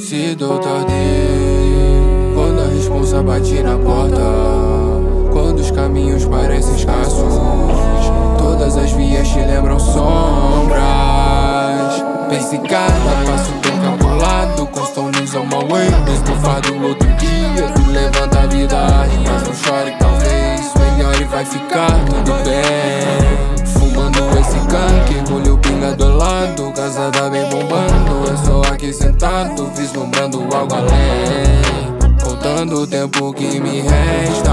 Cedo ou tarde, quando a responsa bate na porta, quando os caminhos parecem escassos, todas as vias te lembram sombras. Pensa em cada passo teu calculado, com stones on my way. Estufado outro dia, tu levanta a vida, mas não chore, talvez melhor e vai ficar tudo bem. Fumando esse canque, molho pinga do lado, casada bem bombando, eu só aqui sentado, vislumbrando algo além, contando o tempo que me resta.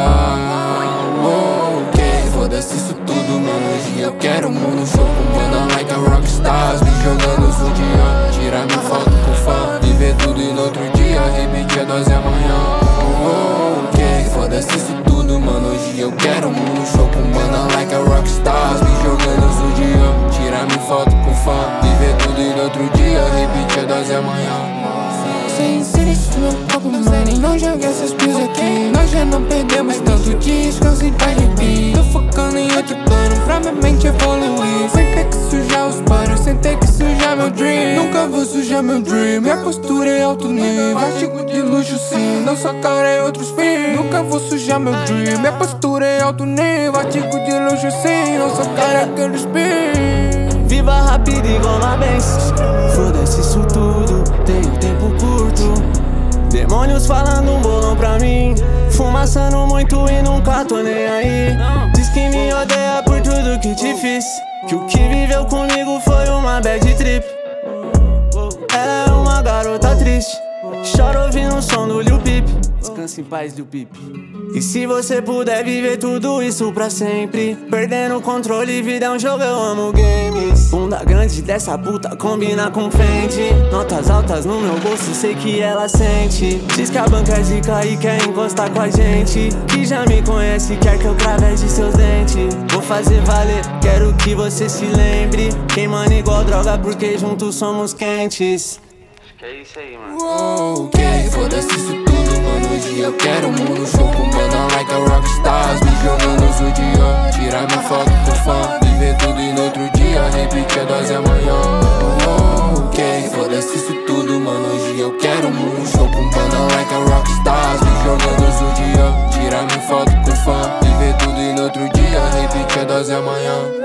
Ok, foda-se isso tudo, mano, hoje eu quero um mundo show com banda like a rockstars, me jogando os dia, tirar minha foto com fã, viver tudo e no outro dia, repetir a dose amanhã. Ok, foda-se isso tudo, mano, hoje eu quero um mundo show com banda like a rockstars, me jogando os dia, tirar minha foto com fã, viver tudo e no outro dia, repetir a dose amanhã. Sem ser isso meu corpo, mano, não jogue essas pills aqui. Nós já não perdemos tanto, descansa em paz de mim. Tô focando em outro plano, pra minha mente evoluir. Sem ter que sujar os panos, sem ter que sujar meu dream. Nunca vou sujar meu dream, minha postura é alto nível. Artigo de luxo sim, não só cara é outros fins. Nunca vou sujar meu dream, minha postura é alto nível. Artigo de luxo sim, não só cara é aqueles fins. Viva rápido igual uma Benz, foda-se isso tudo, tenho tempo curto. Demônios falando um bolão pra mim, fumaçando muito e nunca tô nem aí. Diz que me odeia por tudo que te fiz, que o que viveu comigo foi uma bad trip. Ela é uma garota triste, chora ouvindo o som do Lil Peep. Descansa em paz, Lil Peep. E se você puder viver tudo isso pra sempre, perdendo o controle, vida é um jogo, eu amo games. Bunda grande dessa puta combina com Fendi, notas altas no meu bolso, sei que ela sente. Diz que a banca é zica e quer encostar com a gente, que já me conhece, quer que eu crave de seus dentes. Vou fazer valer, quero que você se lembre, queimando igual droga porque juntos somos quentes. Acho que é isso aí, mano. Ok, foda-se isso tudo, mano, hoje eu quero um mundo show com banda like a rockstars, me jogando os dia, tirar minha foto com fã, viver tudo e no outro dia, repetir a dose amanhã. Ok, foda-se isso tudo, mano, hoje eu quero um mundo show com banda like a rockstars, me jogando os dia, tirar minha foto com fã, viver tudo e no outro dia, repetir a dose amanhã.